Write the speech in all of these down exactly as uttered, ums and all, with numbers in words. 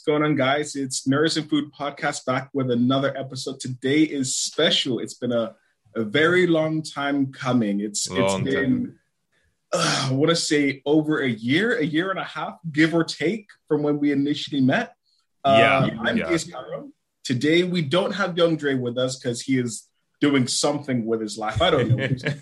going on, guys? It's Nurse and Food Podcast back with another episode. Today is special. It's been a, a very long time coming. It's long it's been uh, I want to say over a year, a year and a half, give or take, from when we initially met. Uh, yeah, I'm yeah. Case Cairo. Today we don't have Young Dre with us because he is doing something with his life. I don't know.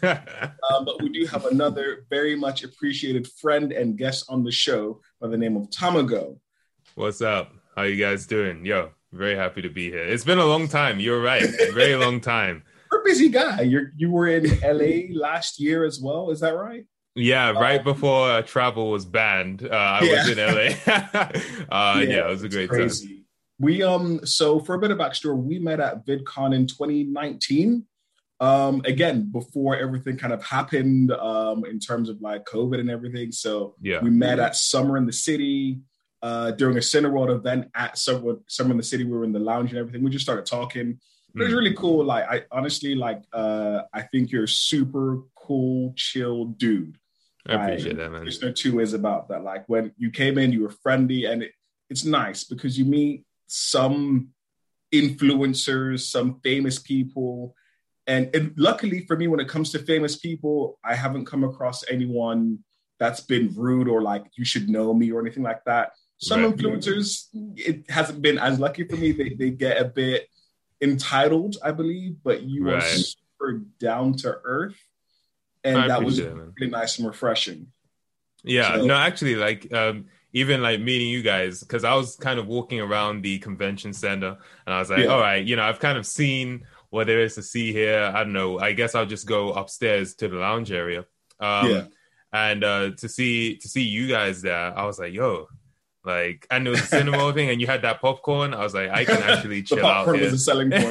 um, but we do have another very much appreciated friend and guest on the show by the name of Tamago. What's up? How you guys doing? Yo, very happy to be here. It's been a long time. You're right. A very long time. You're a busy guy. You're, you were in L A last year as well. Is that right? Yeah, right um, before uh, travel was banned. Uh, I yeah. was in L A. uh, yeah, yeah, it was a great crazy. time. We um so for a bit of backstory, we met at VidCon in twenty nineteen. Um, again, before everything kind of happened um, in terms of like COVID and everything. So yeah. we met at Summer in the City uh, during a Cineworld event at Summer, Summer in the City. We were in the lounge and everything. We just started talking. It was really cool. Like, I honestly, like, uh, I think you're a super cool, chill dude. I appreciate like, that, man. There's no two ways about that. Like, when you came in, you were friendly, and it, it's nice because you meet some influencers, some famous people. And, and luckily for me, when it comes to famous people, I haven't come across anyone that's been rude or like, you should know me or anything like that. Some right. influencers, it hasn't been as lucky for me. They, they get a bit entitled, I believe, but you right. are super down to earth. And I that was it, really nice and refreshing. Yeah, so, no, actually, like, um, even like meeting you guys, because I was kind of walking around the convention center and I was like, yeah. all right, you know, I've kind of seen what there is to see here. I don't know. I guess I'll just go upstairs to the lounge area. Um, yeah. And uh, to see to see you guys there, I was like, yo, like, and it was a cinema thing, and you had that popcorn. I was like, I can actually chill the popcorn out here. Was a selling point.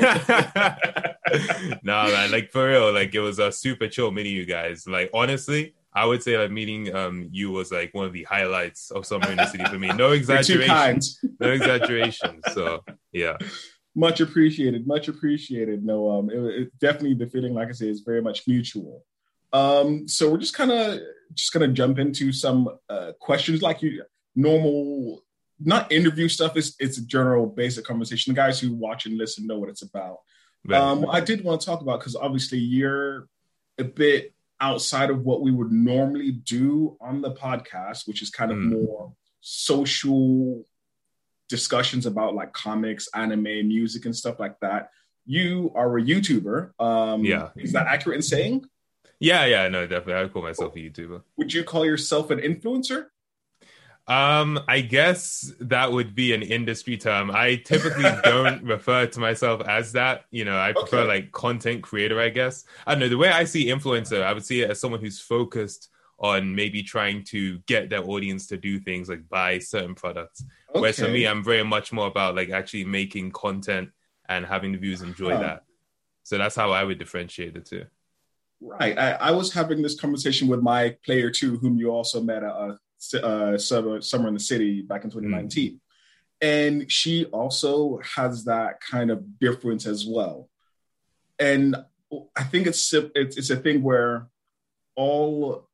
No, man, like for real, like it was a super chill meeting you guys. Like honestly, I would say like meeting um you was like one of the highlights of Summer in the City for me. No exaggeration. No exaggeration. So yeah. Much appreciated, much appreciated. No, um, it, it definitely the feeling, like I say, is very much mutual. Um, so we're just kind of just gonna jump into some uh, questions, like you normal, not interview stuff. It's it's a general, basic conversation. The guys who watch and listen know what it's about. Right. Um, I did want to talk about because obviously you're a bit outside of what we would normally do on the podcast, which is kind of mm. more social discussions about like comics, anime, music, and stuff like that. You are a YouTuber. Um, yeah. Is that accurate in saying? Yeah, yeah, no, definitely. I call myself a YouTuber. Would you call yourself an influencer? Um, I guess that would be an industry term. I typically don't refer to myself as that. You know, I prefer okay. like content creator, I guess. I don't know. The way I see influencer, I would see it as someone who's focused on maybe trying to get their audience to do things like buy certain products. Okay. Whereas for me, I'm very much more about like actually making content and having the viewers enjoy huh. that. So that's how I would differentiate the two. Right. I, I was having this conversation with my player too, whom you also met at uh, uh, Summer, Summer in the City back in twenty nineteen. Mm. And she also has that kind of difference as well. And I think it's it's, it's a thing where all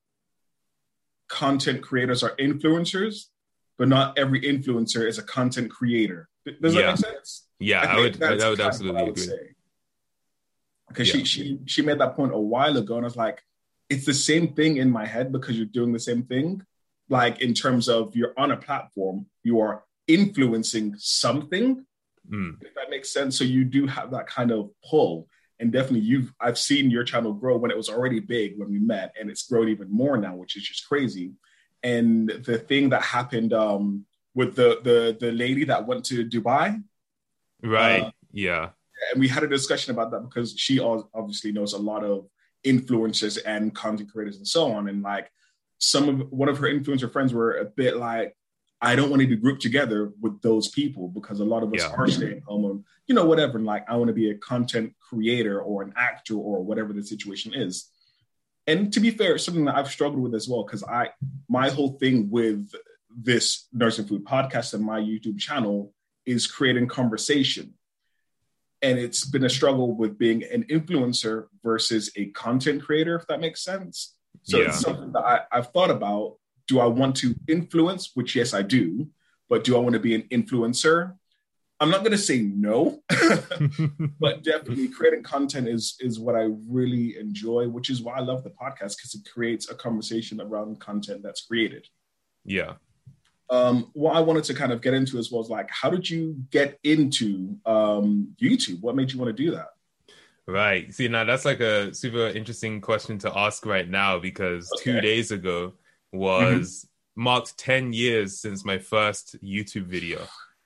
content creators are influencers, but not every influencer is a content creator. Does yeah. that make sense? Yeah, I, I would, I would absolutely agree. Because yeah. she, she she made that point a while ago, and I was like, it's the same thing in my head because you're doing the same thing. Like in terms of you're on a platform, you are influencing something, mm. if that makes sense. So you do have that kind of pull. And definitely you've I've seen your channel grow when it was already big when we met, and it's grown even more now, which is just crazy. And the thing that happened um, with the the the lady that went to Dubai. Right. Uh, yeah. And we had a discussion about that because she obviously knows a lot of influencers and content creators and so on. And like some of one of her influencer friends were a bit like, I don't want to be grouped together with those people because a lot of us yeah. are staying home and, you know, whatever. And like, I want to be a content creator or an actor or whatever the situation is. And to be fair, it's something that I've struggled with as well, because I, my whole thing with this Nurse and Food podcast and my YouTube channel is creating conversation. And it's been a struggle with being an influencer versus a content creator, if that makes sense. So yeah. it's something that I, I've thought about. Do I want to influence? Which, yes, I do. but do I want to be an influencer? I'm not going to say no, but definitely creating content is is what I really enjoy, which is why I love the podcast, because it creates a conversation around content that's created. Yeah. Um, what I wanted to kind of get into as well is like, how did you get into um, YouTube? What made you want to do that? Right. See, now that's like a super interesting question to ask right now, because okay. two days ago was mm-hmm. marked ten years since my first YouTube video.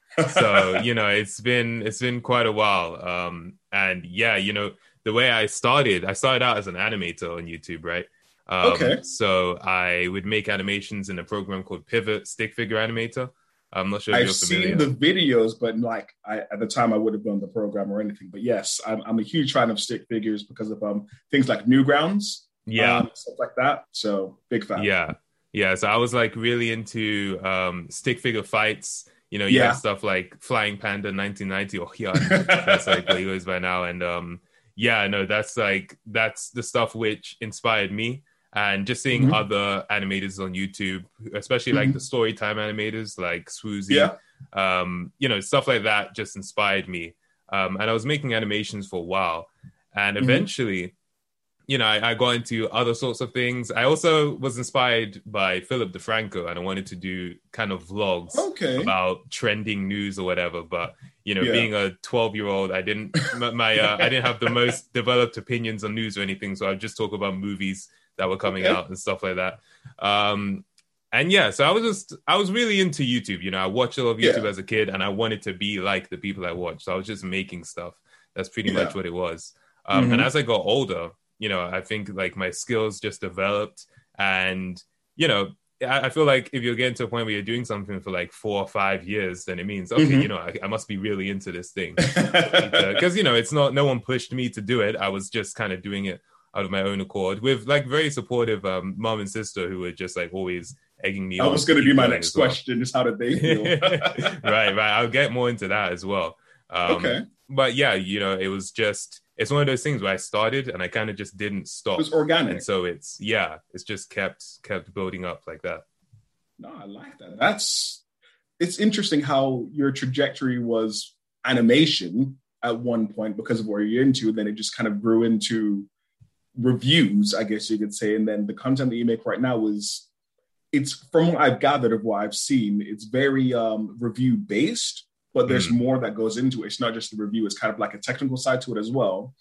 So, you know, it's been it's been quite a while. Um, and yeah, you know, the way I started, I started out as an animator on YouTube, right? Um, okay. So I would make animations in a program called Pivot Stick Figure Animator. I'm not sure if I've you're familiar. seen the videos, but like I, at the time I would have done the program or anything. But yes, I'm, I'm a huge fan of stick figures because of um things like Newgrounds, yeah, um, stuff like that. So big fan. Yeah, yeah. So I was like really into um stick figure fights. You know, you yeah. have stuff like Flying Panda nineteen ninety or yeah, that's like what he was by now. And um, yeah, no, that's like that's the stuff which inspired me. And just seeing mm-hmm. other animators on YouTube, especially mm-hmm. like the Storytime animators like Swoozie, yeah. um, you know, stuff like that just inspired me. Um, and I was making animations for a while. And eventually, mm-hmm. you know, I, I got into other sorts of things. I also was inspired by Philip DeFranco, and I wanted to do kind of vlogs okay. about trending news or whatever. But, you know, yeah. being a twelve-year-old, I didn't my uh, I didn't have the most developed opinions on news or anything. So I just talk about movies that were coming okay. out and stuff like that. Um, and yeah, so I was just, I was really into YouTube. You know, I watched a lot of YouTube yeah. as a kid, and I wanted to be like the people I watched. So I was just making stuff. That's pretty yeah. much what it was. Um, mm-hmm. And as I got older, you know, I think like my skills just developed. And, you know, I, I feel like if you're getting to a point where you're doing something for like four or five years, then it means, okay, mm-hmm. you know, I, I must be really into this thing. Because, you know, it's not, no one pushed me to do it. I was just kind of doing it out of my own accord, with like very supportive um, mom and sister who were just like always egging me on. That was going to be my next well. question, is how did they feel? right, right. I'll get more into that as well. Um, okay. But yeah, you know, it was just, it's one of those things where I started and I kind of just didn't stop. It was organic. And so it's, yeah, it's just kept, kept building up like that. No, I like that. That's, it's interesting how your trajectory was animation at one point because of where you're into, and then it just kind of grew into reviews, I guess you could say. And then the content that you make right now is, it's from what I've gathered of what I've seen, it's very um, review based, but there's mm. more that goes into it. It's not just the review, it's kind of like a technical side to it as well.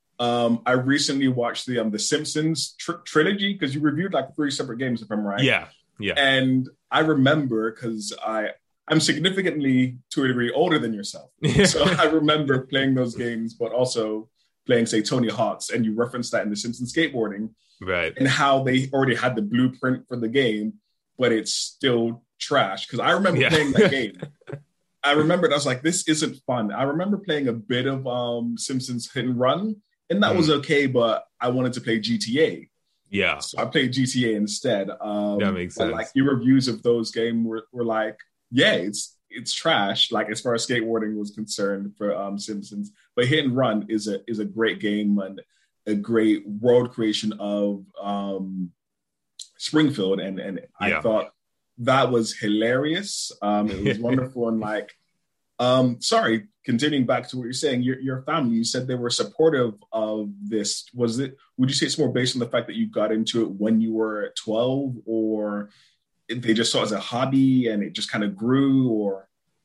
Um, I recently watched the um, the Simpsons tr- trilogy, because you reviewed like three separate games, if I'm right. Yeah, yeah. And I remember, because I, I'm significantly, to a degree, older than yourself. So I remember playing those games, but also playing, say, Tony Hawk's, and you referenced that in the Simpsons skateboarding, right? And how they already had the blueprint for the game, but it's still trash. Because I remember yeah. playing that game. I remembered, I was like, this isn't fun. I remember playing a bit of um, Simpsons Hit and Run, and that mm. was okay, but I wanted to play G T A. Yeah. So I played G T A instead. Um, that makes sense. Like, your reviews of those games were, were like, yeah, it's it's trash, like as far as skateboarding was concerned for um, Simpsons. But Hit and Run is a is a great game and a great world creation of um, Springfield, and and yeah. I thought that was hilarious. Um, it was wonderful, and like, um, sorry, continuing back to what you're saying, your your family, you said they were supportive of this. Was it? Would you say it's more based on the fact that you got into it when you were twelve, or they just saw it as a hobby and it just kind of grew? Or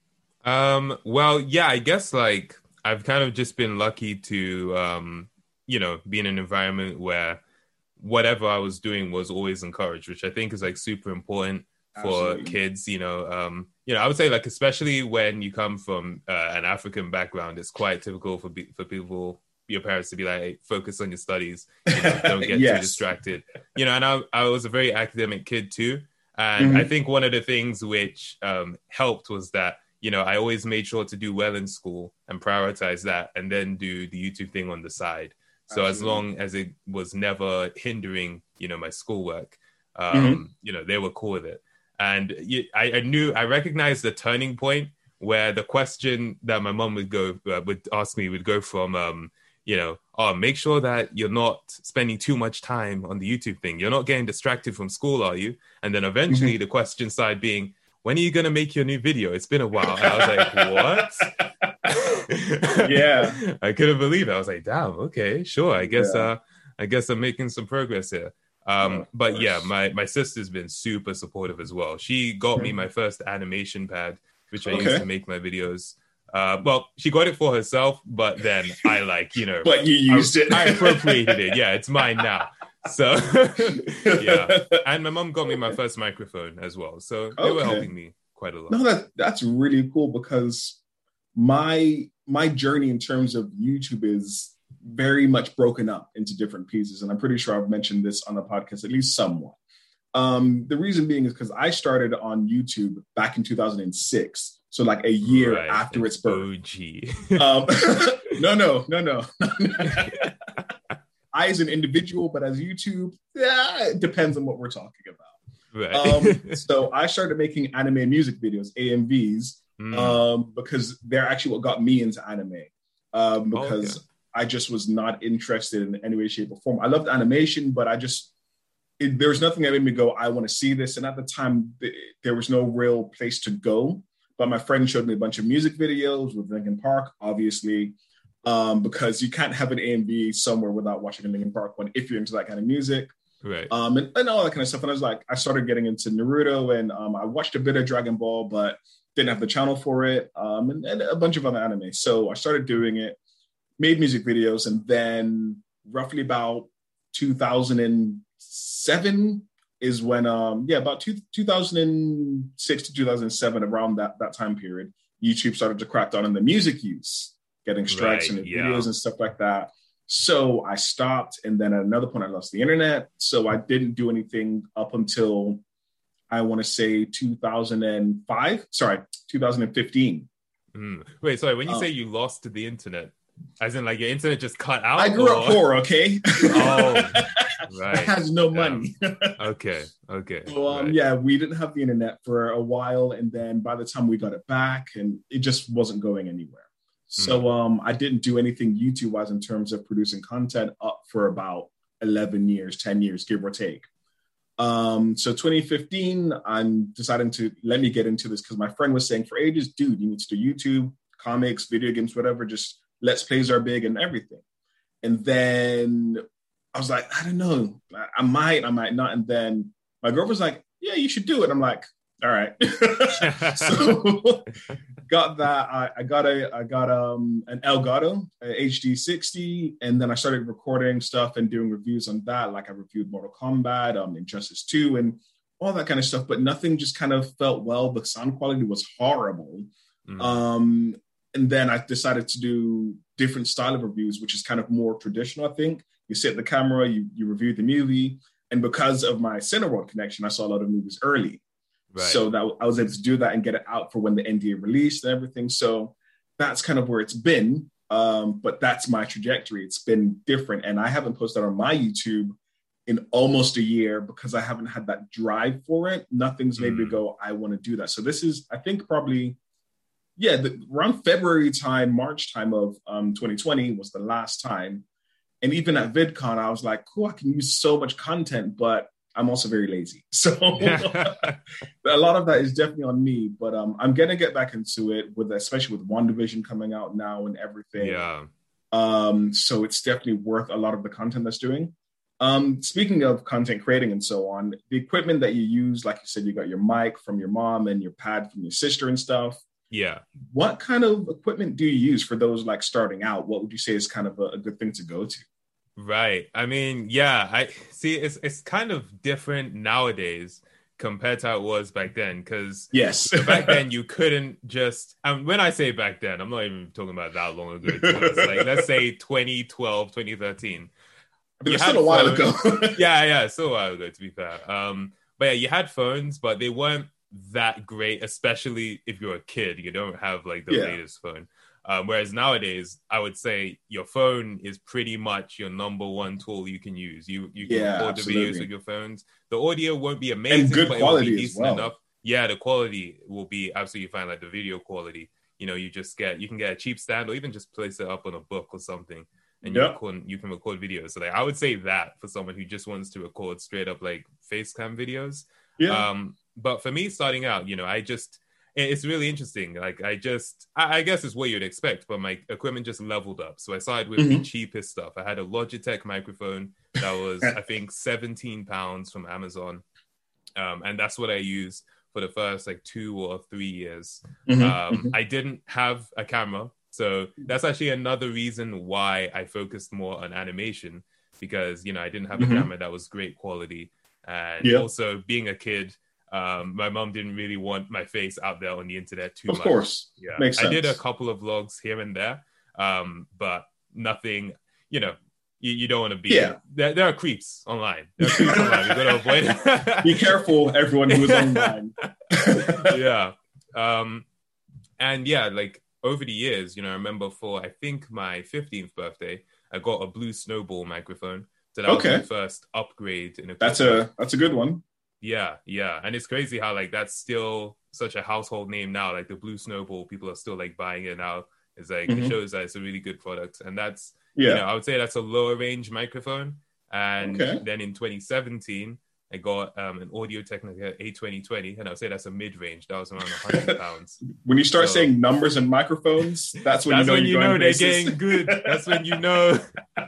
um well yeah I guess like I've kind of just been lucky to um you know be in an environment where whatever I was doing was always encouraged, which I think is like super important for Absolutely. kids. You know um you know I would say, like, especially when you come from uh, an African background, it's quite typical for be- for people, your parents, to be like, hey, focus on your studies, you know, don't get yes. too distracted, you know and I, I was a very academic kid too. And mm-hmm. I think one of the things which um, helped was that, you know, I always made sure to do well in school and prioritize that, and then do the YouTube thing on the side. So Absolutely. As long as it was never hindering, you know, my schoolwork, um, mm-hmm. you know, they were cool with it. And I, I knew, I recognized the turning point where the question that my mom would go, uh, would ask me would go from, um, you know, oh, make sure that you're not spending too much time on the YouTube thing. You're not getting distracted from school, are you? And then eventually mm-hmm. the question side being, when are you gonna make your new video? It's been a while. And I was like, what? Yeah. I couldn't believe it. I was like, damn, okay, sure. I guess Yeah. uh I guess I'm making some progress here. Um, Oh, but yeah, my my sister's been super supportive as well. She got me Mhm. my first animation pad, which I Okay. used to make my videos. Uh, well, she got it for herself, but then I like, you know, But you used I, it. I appropriated it. Yeah, it's mine now. So yeah, and my mom got me my first microphone as well. So they were Okay. helping me quite a lot. No, that that's really cool because my my journey in terms of YouTube is very much broken up into different pieces, and I'm pretty sure I've mentioned this on the podcast at least somewhat. Um, the reason being is because I started on YouTube back in two thousand six, so like a year Right, after its birth. O G. Um, no, no, no, no. I as an individual, but as YouTube, yeah, it depends on what we're talking about. Right. Um, so I started making anime music videos, A M Vs, Mm. um, because they're actually what got me into anime. Um, Oh, okay. because I just was not interested in any way, shape, or form. I loved animation, but I just it, there was nothing that made me go, I want to see this. And at the time, th- there was no real place to go. But my friend showed me a bunch of music videos with Linkin Park, obviously, um, because you can't have an A M V somewhere without watching a Linkin Park one if you're into that kind of music. Right. Um, and, and all that kind of stuff. And I was like, I started getting into Naruto, and um, I watched a bit of Dragon Ball, but didn't have the channel for it, um, and, and a bunch of other anime. So I started doing it, made music videos, and then roughly about two thousand seven is when, um, yeah, about two, two thousand six to two thousand seven, around that, that time period, YouTube started to crack down on the music use, getting strikes Right, in the yeah. videos and stuff like that. So I stopped, and then at another point I lost the internet. So I didn't do anything up until, I want to say two thousand five, sorry, two thousand fifteen. Mm. Wait, sorry. When you Um, say you lost to the internet, as in like your internet just cut out? I grew or... up poor, okay? Oh, right. Has no Damn. money. Okay, okay. So um, right. yeah, we didn't have the internet for a while, and then by the time we got it back, and it just wasn't going anywhere. So um, I didn't do anything YouTube wise in terms of producing content up for about eleven years, ten years, give or take. Um, so twenty fifteen, I'm deciding to let me get into this because my friend was saying for ages, dude, you need to do YouTube, comics, video games, whatever, just let's plays are big and everything. And then I was like, I don't know, I, I might, I might not. And then my girlfriend's like, yeah, you should do it. I'm like, all right. So got that. I, I got a, I got um an Elgato, a H D sixty, and then I started recording stuff and doing reviews on that. Like I reviewed Mortal Kombat, um, Injustice two, and all that kind of stuff. But nothing just kind of felt well. The sound quality was horrible. Mm. Um, and then I decided to do different style of reviews, which is kind of more traditional. I think you sit the camera, you you review the movie, and because of my Cineworld connection, I saw a lot of movies early. Right. So that I was able to do that and get it out for when the N D A released and everything. So that's kind of where it's been. Um, but that's my trajectory. It's been different. And I haven't posted on my YouTube in almost a year because I haven't had that drive for it. Nothing's made mm. me go, I want to do that. So this is, I think probably, yeah, the, around February time, March time of um, twenty twenty was the last time. And even at VidCon, I was like, cool, I can use so much content, but I'm also very lazy. So a lot of that is definitely on me, but um, I'm going to get back into it with, especially with WandaVision coming out now and everything. Yeah. Um, so it's definitely worth a lot of the content that's doing. Um, speaking of content creating and so on, the equipment that you use, like you said, you got your mic from your mom and your pad from your sister and stuff. Yeah. What kind of equipment do you use for those like starting out? What would you say is kind of a, a good thing to go to? Right. I mean, yeah, I see it's it's kind of different nowadays compared to how it was back then. Because yes, back then you couldn't just um, when I say back then, I'm not even talking about that long ago. Like let's say twenty twelve, twenty thirteen. It was still a while phones. ago. yeah, yeah, still a while ago, to be fair. Um, but yeah, you had phones, but they weren't that great, especially if you're a kid. You don't have like the yeah. latest phone. Um, whereas nowadays, I would say your phone is pretty much your number one tool you can use. You you can yeah, record the videos with your phones. The audio won't be amazing, and good but quality it will be decent well. enough. Yeah, the quality will be absolutely fine. Like the video quality, you know, you just get you can get a cheap stand or even just place it up on a book or something, and yep. you can you can record videos. So like, I would say that for someone who just wants to record straight up like face cam videos. Yeah. Um, but for me, starting out, you know, I just it's really interesting. Like I just, I, I guess it's what you'd expect, but my equipment just leveled up. So I started with mm-hmm. the cheapest stuff. I had a Logitech microphone that was, I think, seventeen pounds from Amazon. Um, and that's what I used for the first like two or three years. Mm-hmm. Um, mm-hmm. I didn't have a camera. So that's actually another reason why I focused more on animation, because, you know, I didn't have mm-hmm. a camera that was great quality. And yep. also being a kid, Um, my mom didn't really want my face out there on the internet too of much. Of course. Yeah. Makes sense. I did a couple of vlogs here and there, um, but nothing, you know, you, you don't want to be. Yeah. There, there are creeps online. There are creeps online. You got to avoid it. Be careful, everyone who is online. yeah. Um, and yeah, like over the years, you know, I remember for, I think my fifteenth birthday, I got a Blue Snowball microphone. So that okay. was my first upgrade in a That's a That's a good one. Yeah, yeah. And it's crazy how like that's still such a household name now. Like the Blue Snowball, people are still like buying it now. It's like mm-hmm. it shows that it's a really good product. And that's yeah, you know, I would say that's a lower range microphone. And okay. then in twenty seventeen, I got um, an Audio Technica A twenty twenty, and I would say that's a mid range. That was around one hundred pounds. When you start so, saying numbers and microphones, that's when that's you know, when you know they're getting good. That's when you know.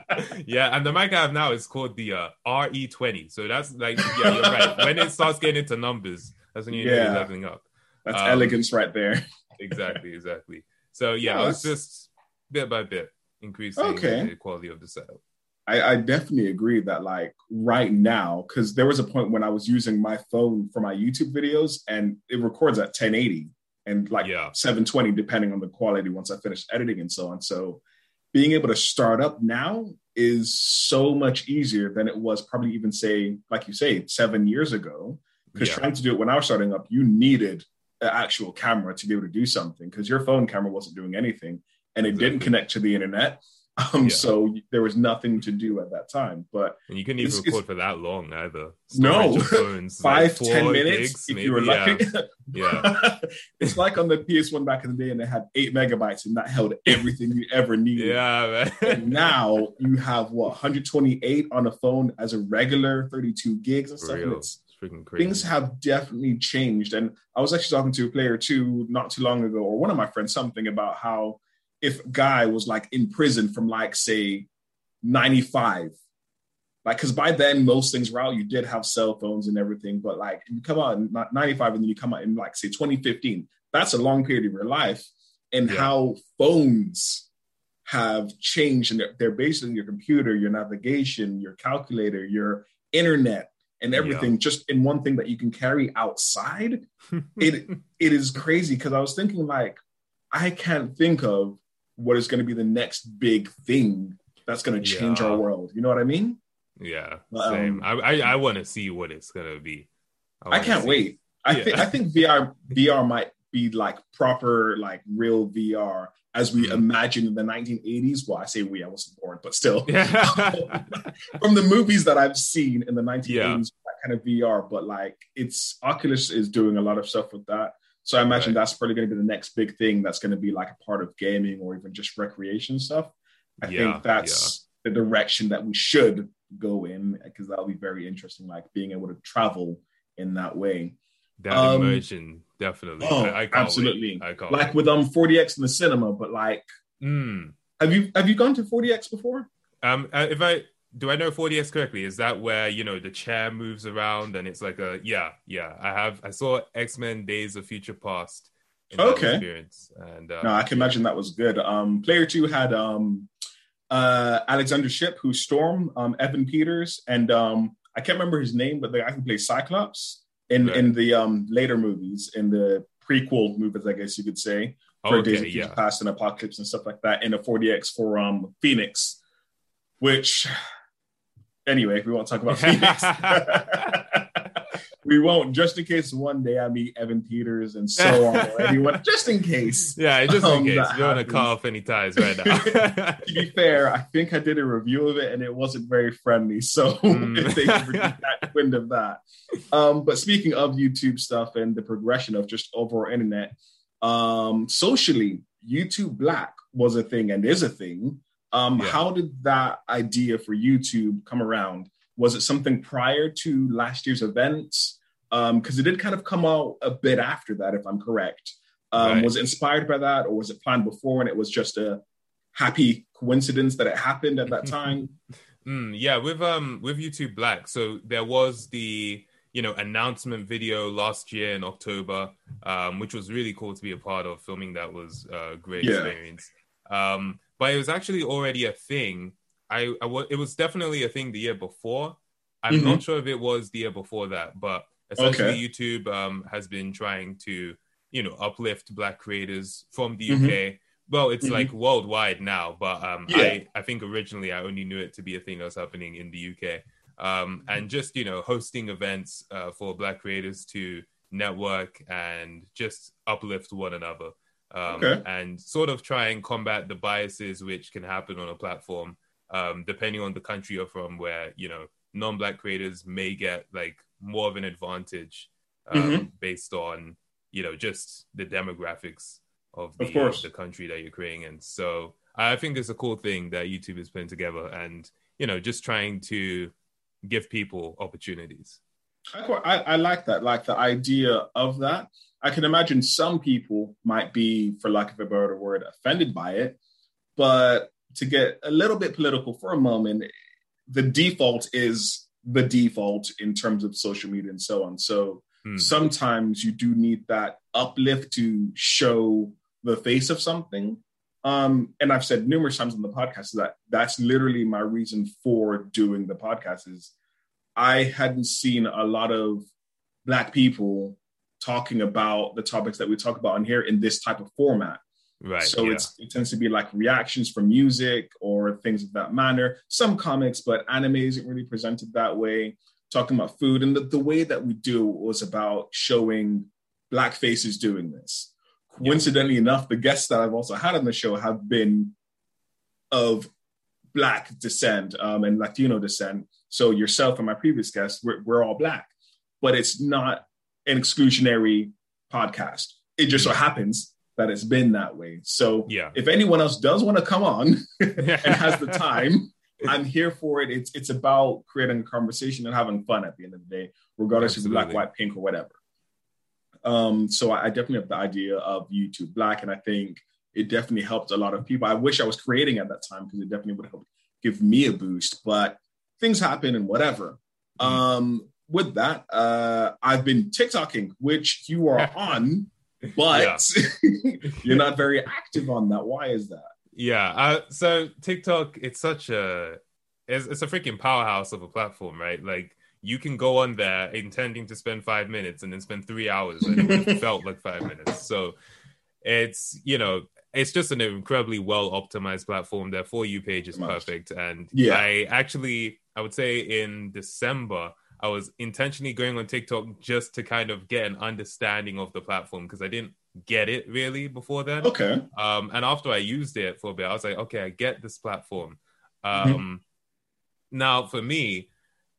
Yeah, and the mic I have now is called the uh, R E twenty. So that's like, yeah, you're right. When it starts getting into numbers, that's when you know yeah. you're leveling up. That's um, elegance right there. exactly, exactly. So yeah, oh, I was just bit by bit increasing okay. the quality of the setup. I, I definitely agree that like right now, because there was a point when I was using my phone for my YouTube videos and it records at ten eighty and like yeah. seven twenty, depending on the quality once I finish editing and so on. So being able to start up now is so much easier than it was probably even say, like you say, seven years ago. Because yeah. trying to do it when I was starting up, you needed an actual camera to be able to do something because your phone camera wasn't doing anything and it exactly. didn't connect to the internet. Um, yeah. So there was nothing to do at that time, but and you couldn't even record for that long either. Storage no, phones, five, like ten minutes gigs, if maybe. you were lucky. Yeah, yeah. It's like on the P S one back in the day, and they had eight megabytes, and that held everything you ever needed. Yeah, man. And now you have what one hundred twenty-eight on a phone as a regular thirty-two gigs and stuff. And it's, it's freaking crazy. Things have definitely changed, and I was actually talking to a player too not too long ago, or one of my friends, something about how. If a guy was like in prison from like, say, ninety-five, like, because by then most things were out, you did have cell phones and everything, but like you come out in ninety-five and then you come out in like, say, twenty fifteen, that's a long period of your life. And yeah. how phones have changed, and they're, they're basically your computer, your navigation, your calculator, your internet, and everything yeah. just in one thing that you can carry outside. it It is crazy because I was thinking like, I can't think of what is going to be the next big thing that's going to change yeah. our world. You know what I mean? Yeah, same. Um, I I, I want to see what it's going to be. I, I can't see. wait. I yeah. think I think V R V R might be like proper, like real V R as we mm. imagined in the nineteen eighties. Well, I say we, I wasn't born, but still. From the movies that I've seen in the nineteen eighties, yeah. that kind of V R. But like, it's Oculus is doing a lot of stuff with that. So I imagine right. that's probably going to be the next big thing that's going to be like a part of gaming or even just recreation stuff. I yeah, think that's yeah. the direction that we should go in because that'll be very interesting, like being able to travel in that way. That um, immersion, definitely. Oh, I, I can't absolutely. I can't like wait. with um forty X in the cinema, but like, mm. have you have you gone to forty X before? Um, if I do, I know forty X correctly. Is that where you know the chair moves around and it's like a yeah, yeah? I have. I saw X-Men: Days of Future Past. In okay. That experience. And um, no, I can imagine that was good. Um, player two had um, uh, Alexander Shipp, who's Storm, um, Evan Peters, and um, I can't remember his name, but the guy who plays Cyclops in right. in the um, later movies, in the prequel movies, I guess you could say, for okay, Days of Future yeah. Past and Apocalypse and stuff like that, in a forty X for um, Phoenix, which. Anyway, if we want to talk about Phoenix, we won't, just in case one day I meet Evan Peters and so on, or anyone, just in case. Yeah, just in um, case. You don't want to cut off any ties right now. To be fair, I think I did a review of it and it wasn't very friendly. So mm. thank you for that wind of that. Um, but speaking of YouTube stuff and the progression of just overall internet, um, socially, YouTube Black was a thing and is a thing. Um, yeah. How did that idea for YouTube come around? Was it something prior to last year's events? Um, because it did kind of come out a bit after that, if I'm correct. Um, Right. was it inspired by that, or was it planned before and it was just a happy coincidence that it happened at that time? Mm, yeah, with um with YouTube Black, so there was the you know announcement video last year in October, um, which was really cool to be a part of. Filming that was a great Yeah. experience. Um, but it was actually already a thing. I, I wa- it was definitely a thing the year before. I'm Hmm. not sure if it was the year before that, but essentially Okay. YouTube um has been trying to you know uplift Black creators from the Hmm. U K. Well, it's like Hmm. worldwide now, but um, Yeah. I I think originally I only knew it to be a thing that was happening in the U K. Um, and just you know hosting events uh, for Black creators to network and just uplift one another, um, Okay. and sort of try and combat the biases which can happen on a platform, um, depending on the country you're from, where you know non-Black creators may get like more of an advantage Hmm. um, based on you know just the demographics of Of the course. the country that you're creating in. So I think it's a cool thing that YouTube is putting together, and you know, just trying to give people opportunities. I, quite, I, I like that, like the idea of that. I can imagine some people might be, for lack of a better word, offended by it. But to get a little bit political for a moment, the default is the default in terms of social media and so on. So Hmm. sometimes you do need that uplift to show the face of something. Um, and I've said numerous times on the podcast that that's literally my reason for doing the podcast is I hadn't seen a lot of Black people talking about the topics that we talk about on here in this type of format. Right. So Yeah. it's it tends to be like reactions from music or things of that manner. Some comics, but anime isn't really presented that way. Talking about food, and the, the way that we do was about showing Black faces doing this. Yeah. Coincidentally enough, the guests that I've also had on the show have been of Black descent um, and Latino descent. So yourself and my previous guest, we're, we're all Black, but it's not an exclusionary podcast. It just so Hmm. happens that it's been that way. So Yeah. if anyone else does want to come on and has the time, I'm here for it. It's it's about creating a conversation and having fun at the end of the day, regardless of Absolutely. Black, white, pink, or whatever. Um, so I, I definitely have the idea of YouTube Black, and I think it definitely helped a lot of people. I wish I was creating at that time because it definitely would help give me a boost, but things happen and whatever. Mm. Um, with that, uh, I've been TikToking, which you are on, but you're not very active on that. Why is that? Yeah. Uh, so TikTok, it's such a it's, it's a freaking powerhouse of a platform, right? Like you can go on there intending to spend five minutes and then spend three hours and it would have felt like five minutes. So it's, you know, it's just an incredibly well optimized platform. Their For You page is perfect. And yeah. I actually, I would say in December, I was intentionally going on TikTok just to kind of get an understanding of the platform because I didn't get it really before then. Okay. Um, and after I used it for a bit, I was like, okay, I get this platform. Um, Mm-hmm. Now, for me,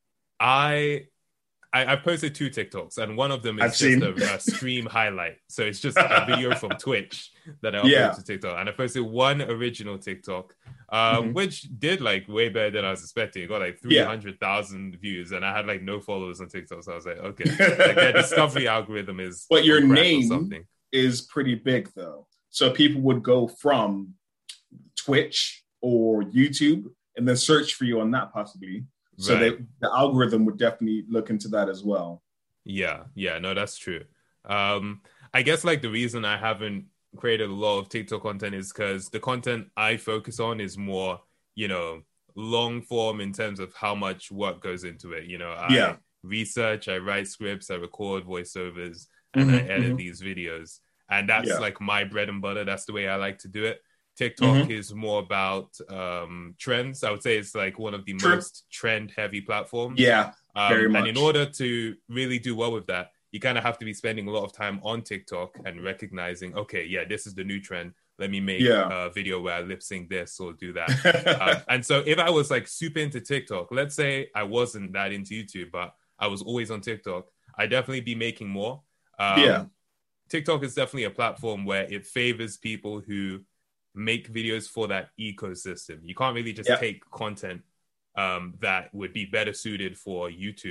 I I, I posted two TikToks, and one of them is I've just seen. a, a stream highlight. So it's just a video from Twitch that I uploaded Yeah. to TikTok. And I posted one original TikTok, uh, Mhm. which did like way better than I was expecting. It got like three hundred thousand views, and I had like no followers on TikTok. So I was like, okay, like their discovery algorithm is But your on crack or name something. is pretty big though. So people would go from Twitch or YouTube and then search for you on that possibly. So Right. they, the algorithm would definitely look into that as well. Yeah, yeah, no, that's true. Um, I guess like the reason I haven't created a lot of TikTok content is because the content I focus on is more, you know, long form in terms of how much work goes into it. You know, I Yeah. research, I write scripts, I record voiceovers, and I Mhm, edit mhm. these videos. And that's Yeah. like my bread and butter. That's the way I like to do it. TikTok Mhm. is more about um, trends. I would say it's like one of the True. most trend heavy platforms. Yeah, very Um, much. and in order to really do well with that, you kind of have to be spending a lot of time on TikTok and recognizing, okay, yeah, this is the new trend. Let me make Yeah. a video where I lip sync this or do that. um, and so if I was like super into TikTok, let's say I wasn't that into YouTube, but I was always on TikTok, I'd definitely be making more. Um, Yeah. TikTok is definitely a platform where it favors people who make videos for that ecosystem. You can't really just Yep. take content um, that would be better suited for YouTube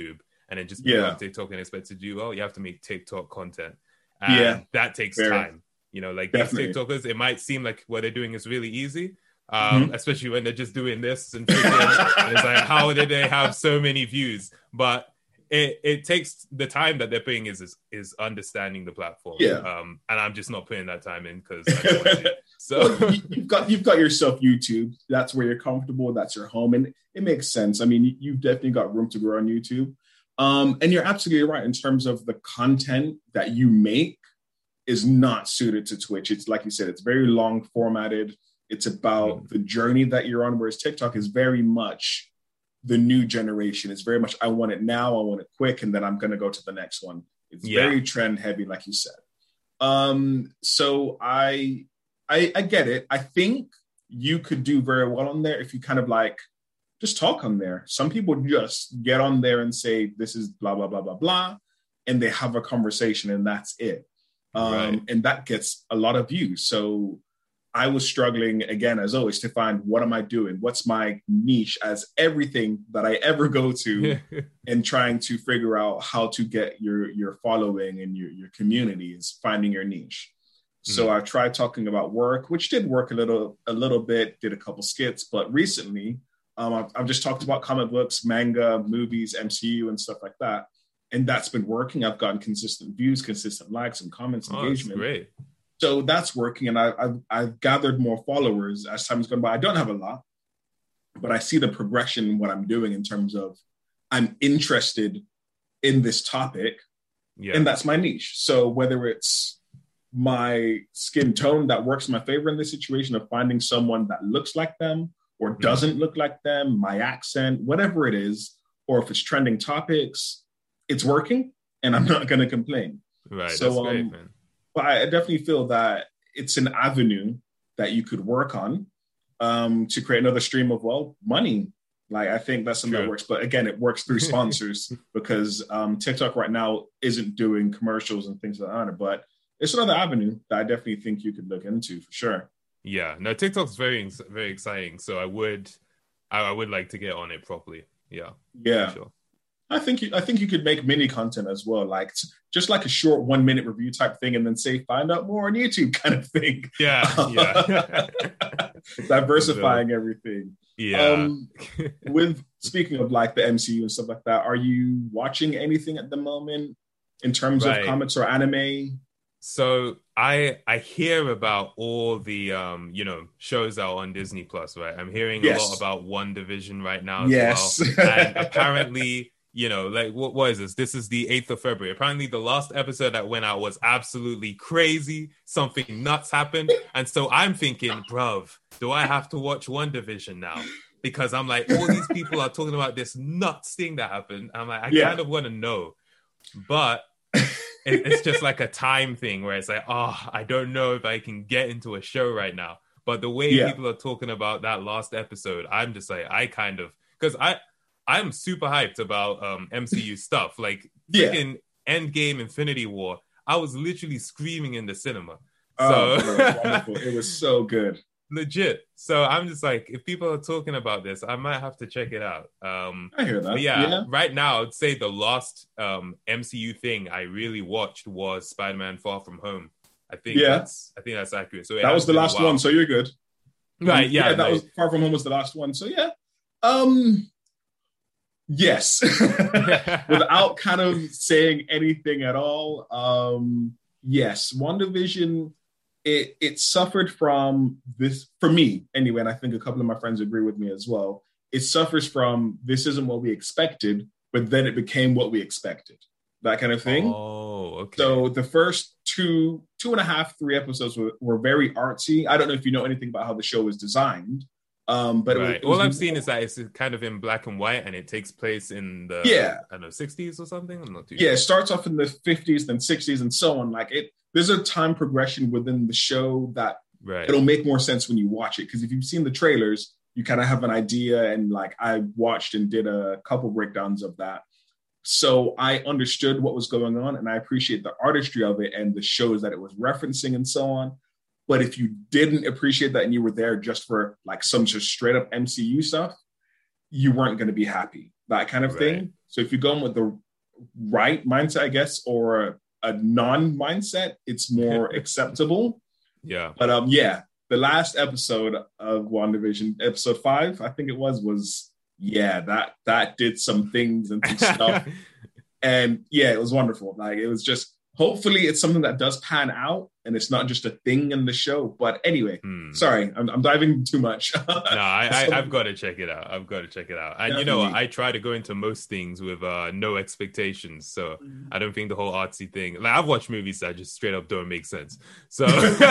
and then just be Yeah. on TikTok and expect to do well. You have to make TikTok content. And Yeah. that takes Fair. time. You know, like Definitely. these TikTokers, it might seem like what they're doing is really easy. Um, Mm-hmm. especially when they're just doing this and, freaking, and it's like, how did they have so many views? But it, it takes the time that they're putting is, is is understanding the platform. Yeah. Um, and I'm just not putting that time in because I don't want to. So well, you, you've got you've got yourself YouTube. That's where you're comfortable. That's your home, and it makes sense. I mean, you've definitely got room to grow on YouTube. Um, and you're absolutely right in terms of the content that you make is not suited to Twitch. It's like you said, it's very long formatted. It's about mm. the journey that you're on, whereas TikTok is very much the new generation. It's very much, I want it now, I want it quick, and then I'm going to go to the next one. It's yeah. very trend heavy, like you said. Um, so I, I, I get it. I think you could do very well on there if you kind of like just talk on there. Some people just get on there and say, this is blah, blah, blah, blah, blah, and they have a conversation and that's it. Um, right. And that gets a lot of views. So I was struggling, again, as always, to find what am I doing? What's my niche as everything that I ever go to and trying to figure out how to get your, your following and your, your community is finding your niche. Mm. So I tried talking about work, which did work a little, a little bit, did a couple skits, but recently um, I've, I've just talked about comic books, manga, movies, M C U and stuff like that. And that's been working. I've gotten consistent views, consistent likes and comments, oh, engagement. That's great. So that's working, and I, I've, I've gathered more followers as time's gone by. I don't have a lot, but I see the progression in what I'm doing in terms of I'm interested in this topic, yeah. and that's my niche. So whether it's my skin tone that works in my favor in this situation of finding someone that looks like them or doesn't mm. look like them, my accent, whatever it is, or if it's trending topics, it's working, and I'm not going to complain. Right, so, that's great, um, man. But I definitely feel that it's an avenue that you could work on um, to create another stream of, well, money. Like, I think that's something True. that works. But again, it works through sponsors because um, TikTok right now isn't doing commercials and things like that. But it's another avenue that I definitely think you could look into for sure. Yeah, no, TikTok's very, very exciting. So I would, I, I would like to get on it properly. Yeah. Yeah. Sure. I think you, I think you could make mini content as well, like just like a short one minute review type thing, and then say find out more on YouTube kind of thing. Yeah, yeah. Diversifying everything. Yeah. Um, with speaking of like the M C U and stuff like that, are you watching anything at the moment in terms right. of comics or anime? So I I hear about all the um you know shows out on Disney Plus, right? I'm hearing yes. a lot about WandaVision right now as yes. well, and apparently. You know, like, what, what is this? This is the eighth of February. Apparently, the last episode that went out was absolutely crazy. Something nuts happened. And so I'm thinking, bruv, do I have to watch WandaVision now? Because I'm like, all these people are talking about this nuts thing that happened. I'm like, I yeah. kind of want to know. But it, it's just like a time thing where it's like, oh, I don't know if I can get into a show right now. But the way yeah. people are talking about that last episode, I'm just like, I kind of, because I, I'm super hyped about um, M C U stuff. Like, freaking yeah. Endgame, Infinity War. I was literally screaming in the cinema. Oh, so, it was wonderful. It was so good. Legit. So I'm just like, if people are talking about this, I might have to check it out. Um, I hear that. But yeah, yeah, right now, I'd say the last um, M C U thing I really watched was Spider-Man: Far From Home. I think yeah. that's I think that's accurate. So that was the last one. So you're good. Right. Um, yeah. yeah that like, was Far From Home was the last one. So yeah. Um. Yes, without kind of saying anything at all. Um, yes, WandaVision, it it suffered from this, for me anyway, and I think a couple of my friends agree with me as well. It suffers from this isn't what we expected, but then it became what we expected, that kind of thing. Oh, okay. So the first two, two and a half, three episodes were, were very artsy. I don't know if you know anything about how the show was designed. Um, but right. it was, it was all I've seen is that it's kind of in black and white, and it takes place in the yeah, I don't know, sixties or something. I'm not too yeah. sure. It starts off in the fifties, then sixties, and so on. Like it, there's a time progression within the show that right. it'll make more sense when you watch it. Because if you've seen the trailers, you kind of have an idea. And like I watched and did a couple breakdowns of that, so I understood what was going on, and I appreciate the artistry of it and the shows that it was referencing and so on. But if you didn't appreciate that and you were there just for like some just straight up M C U stuff, you weren't going to be happy, that kind of right. thing. So if you go in with the right mindset, I guess, or a non-mindset, it's more acceptable. Yeah. But um, yeah, the last episode of WandaVision, episode five, I think it was, was yeah, that that did some things and some stuff. And yeah, it was wonderful. Like, it was just, hopefully it's something that does pan out and it's not just a thing in the show. But anyway, hmm. sorry, I'm, I'm diving too much. No, I, I, I've got to check it out. I've got to check it out. And Definitely. You know, I try to go into most things with uh, no expectations. So mm. I don't think the whole artsy thing, like, I've watched movies that just straight up don't make sense. So,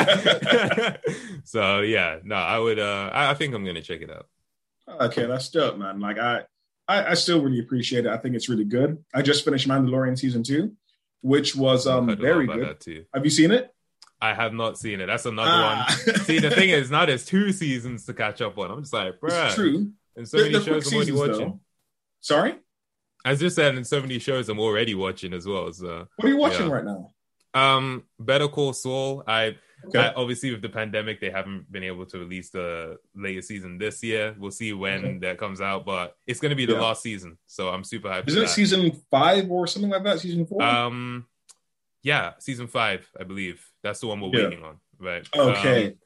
so yeah, no, I would, uh, I, I think I'm going to check it out. Okay, that's dope, man. Like, I, I, I still really appreciate it. I think it's really good. I just finished Mandalorian season two, which was um very good. Too. Have you seen it? I have not seen it. That's another ah. one. See, the thing is, now there's two seasons to catch up on. I'm just like, bruh. It's true. And so many shows I'm already watching. Though. Sorry? I just said, and so many shows I'm already watching as well. So what are you watching yeah. right now? Um, Better Call Saul. I, okay. I obviously with the pandemic, they haven't been able to release the latest season this year. We'll see when okay. that comes out, but it's going to be the yeah. last season. So I'm super hyped. Is it that. season five or something like that? Season four? Um, yeah, season five, I believe. That's the one we're yeah. waiting on, right? Okay. Um,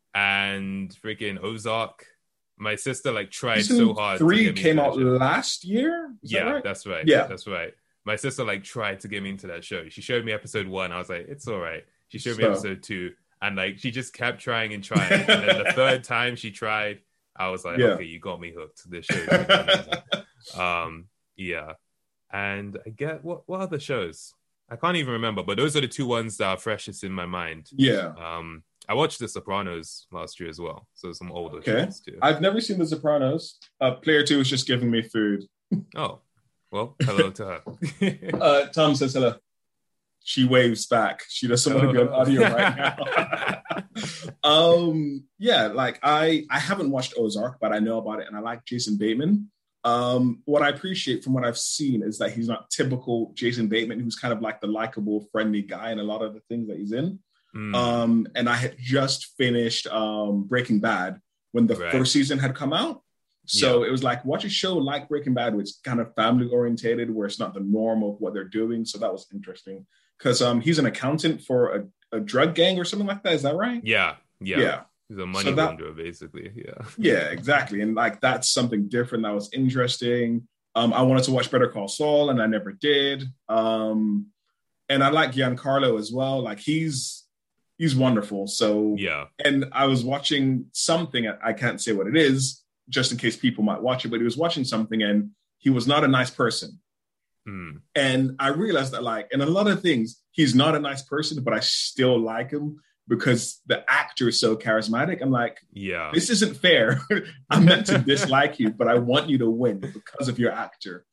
and freaking Ozark. My sister like tried season so hard. Three to get me came into out last year. Is yeah, that right? that's right. Yeah, that's right. My sister like tried to get me into that show. She showed me episode one. I was like, it's all right. She showed me so. episode two, and like she just kept trying and trying. And then the third time she tried, I was like, yeah. okay, you got me hooked. This show is amazing. um, yeah. And I get what what other shows? I can't even remember, but those are the two ones that are freshest in my mind. Yeah. Um, I watched The Sopranos last year as well, so some older okay. shows too. I've never seen The Sopranos. Uh, Player Two is just giving me food. Oh, well, hello to her. uh, Tom says hello. She waves back. She doesn't want to be on audio right now. um, yeah, like I, I haven't watched Ozark, but I know about it, and I like Jason Bateman. Um, what I appreciate from what I've seen is that he's not typical Jason Bateman, who's kind of like the likable, friendly guy in a lot of the things that he's in. Mm. Um, and I had just finished um, Breaking Bad when the right. first season had come out. So yeah. it was like, watch a show like Breaking Bad, which is kind of family orientated, where it's not the norm of what they're doing. So that was interesting because um, he's an accountant for a, a drug gang or something like that. Is that right? Yeah. Yeah. Yeah. He's a money so launderer, basically. Yeah. Yeah, exactly. And like, that's something different that was interesting. Um, I wanted to watch Better Call Saul and I never did. Um, and I like Giancarlo as well. Like he's, he's wonderful. So yeah. And I was watching something, I can't say what it is, just in case people might watch it, but he was watching something and he was not a nice person. Mm. And I realized that like, in a lot of things, he's not a nice person, but I still like him because the actor is so charismatic. I'm like, yeah, this isn't fair. I'm meant to dislike you, but I want you to win because of your actor.